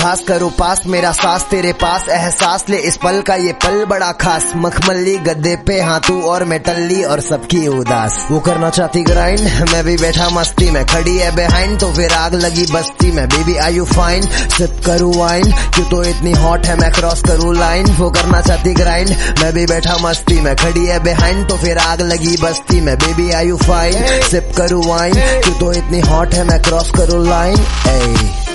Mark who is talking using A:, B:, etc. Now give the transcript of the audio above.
A: घास करो पास मेरा सास तेरे पास, एहसास ले इस पल का ये पल बड़ा खास। मखमली गद्दे पे हाँ तू और मैं टल्ली और सबकी उदास। वो करना चाहती ग्राइंड, मैं भी बैठा मस्ती में, खड़ी है बिहाइंड तो फिर आग लगी बस्ती में। Baby are you fine, sip करूँ वाइन, क्यों तो इतनी हॉट है मैं क्रॉस करूँ लाइन। वो करना चाहती ग्राइंड, मैं भी बैठा मस्ती में, खड़ी है बिहाइंड तो फिर आग लगी बस्ती में। Baby are you fine, sip करूँ वाइन, क्यों तो इतनी हॉट है मैं क्रॉस करूँ लाइन।